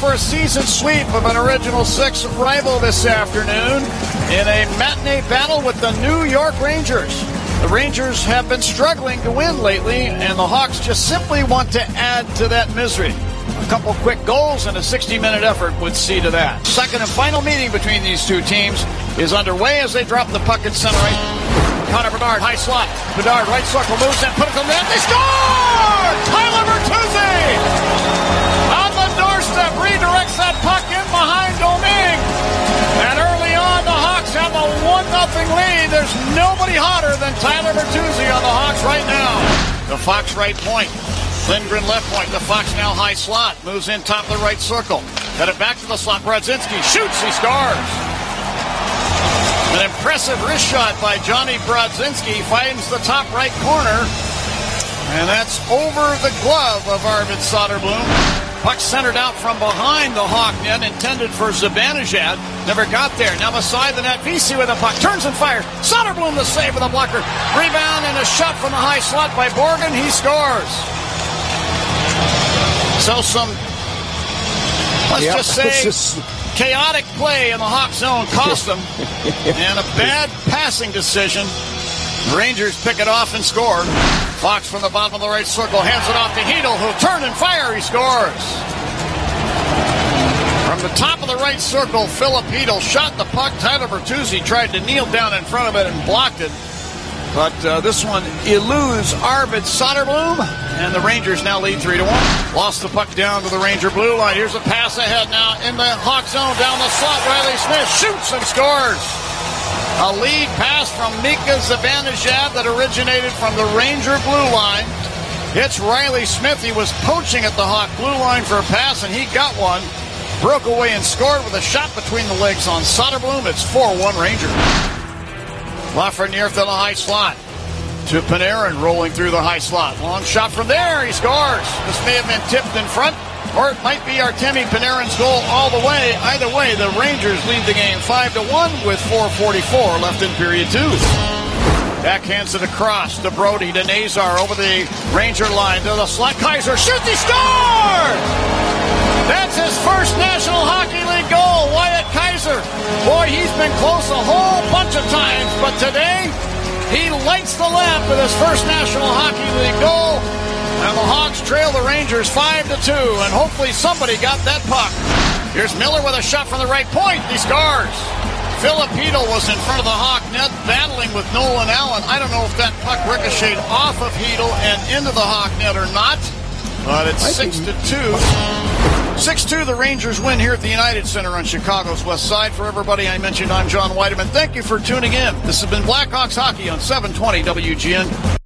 for a season sweep of an Original Six rival this afternoon in a matinee battle with the New York Rangers. The Rangers have been struggling to win lately, and the Hawks just simply want to add to that misery. A couple quick goals and a 60-minute effort would see to that. Second and final meeting between these two teams is underway as they drop the puck in center right. Connor Bedard, high slot. Bedard, right circle, moves in, put it to the net. They score! Tyler Bertuzzi! On the doorstep, redirects that puck in behind Domingue. And early on, the Hawks have a 1-0 lead. There's nobody hotter than Tyler Bertuzzi on the Hawks right now. The Fox right point. Lindgren left point. The Fox now high slot. Moves in top of the right circle. Headed back to the slot. Brodzinski shoots. He scores. An impressive wrist shot by Johnny Brodzinski. Finds the top right corner. And that's over the glove of Arvid Soderblom. Puck centered out from behind the Hawk net, intended for Zibanejad. Never got there. Now beside the net, Vesey with a puck. Turns and fires. Soderblom the save with a blocker. Rebound and a shot from the high slot by Borgen. He scores. So let's just say, chaotic play in the Hawk zone cost them. And a bad passing decision. The Rangers pick it off and score. Fox from the bottom of the right circle hands it off to Hedl, who'll turn and fire. He scores. From the top of the right circle, Philip Hedl shot the puck. Tyler Bertuzzi tried to kneel down in front of it and blocked it. But this one eludes Arvid Soderblom, and the Rangers now lead 3-1. Lost the puck down to the Ranger blue line. Here's a pass ahead now in the Hawk zone down the slot. Riley Smith shoots and scores. A lead pass from Mika Zibanejad that originated from the Ranger blue line. Hits Riley Smith. He was poaching at the Hawk blue line for a pass, and he got one. Broke away and scored with a shot between the legs on Soderblom. It's 4-1 Rangers. Lafreniere from the high slot to Panarin, rolling through the high slot. Long shot from there. He scores. This may have been tipped in front, or it might be Artemi Panarin's goal all the way. Either way, the Rangers lead the game 5-1 with 4:44 left in period 2. Backhands it across to Brody, to Nazar, over the Ranger line, to the slot. Kaiser shoots, he scores! That's his first National Hockey League goal, Wyatt Kaiser. Boy, he's been close a whole bunch of times, but today he lights the lamp with his first National Hockey League goal. And the Hawks trail the Rangers 5-2, and hopefully somebody got that puck. Here's Miller with a shot from the right point. He scores. Philip Hedl was in front of the Hawk net battling with Nolan Allen. I don't know if that puck ricocheted off of Hedl and into the Hawk net or not, but it's 6-2. 6-2, the Rangers win here at the United Center on Chicago's West Side. For everybody I mentioned, I'm John Weideman. Thank you for tuning in. This has been Blackhawks Hockey on 720 WGN.